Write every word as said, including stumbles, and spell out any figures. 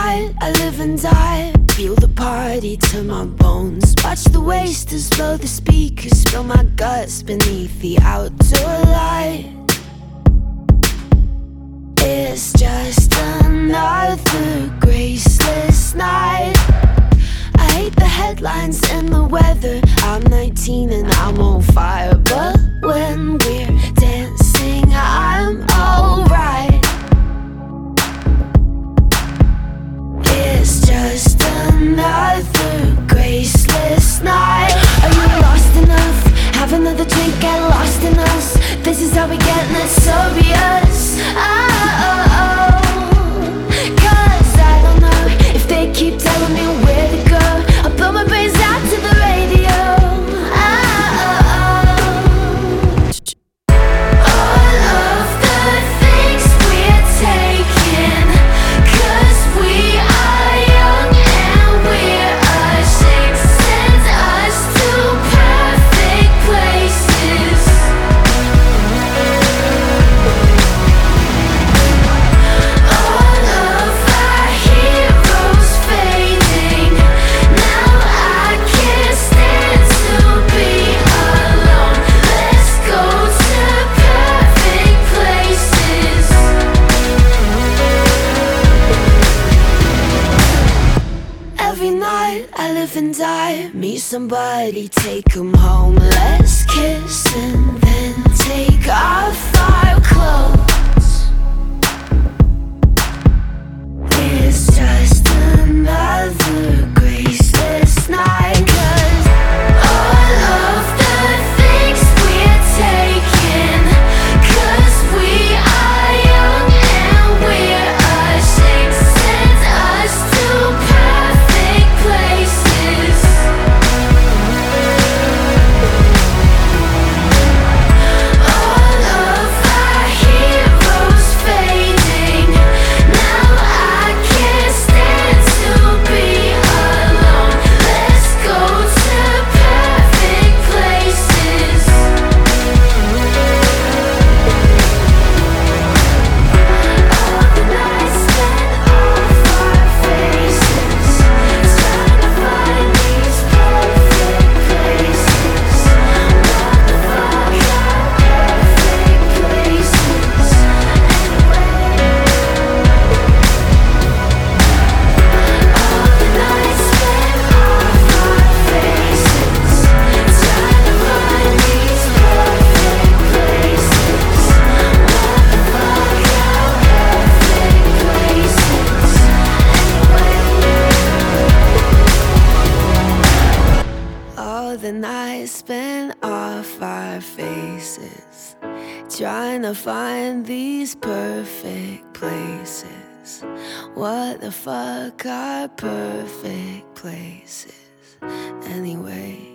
night I live and die, feel the party to my bones. Watch the wasters blow the speakers, spill my guts beneath the outdoor light. It's just another graceless night. I hate the headlines and the weather. I'm nineteen and I'm on fire, but when we're dancing I'm alright. It's just another graceless night. Are you lost enough? Have another drink, get lost in us. This is how we get, and it's obvious. Oh, oh, oh. Cause I don't know if they keep telling me where to go. I'll blow my brains out to the radio. Oh, oh, oh. All of the things we're taking, cause we are young and we're ashamed. Send us to perfect places. All of our heroes fading. Now I can't stand to be alone. Let's go to perfect places. Every night I live and die, meet somebody, take 'em home. Let's kiss and then take off our clothes. It's just another graceless night. Cause all of the things we're taking, cause we are young and we're ashamed. Send us to perfect places. All of our heroes fading. Now I can't stand to be alone. Let's go to perfect places. All the nights spent off our faces, trying to find these perfect places. What the fuck are perfect places anyway? All the nights spent off our faces, trying to find these perfect places. What the fuck are perfect places anyway? All the nights spent off our faces, trying to find these perfect places. What the fuck are perfect places anyway?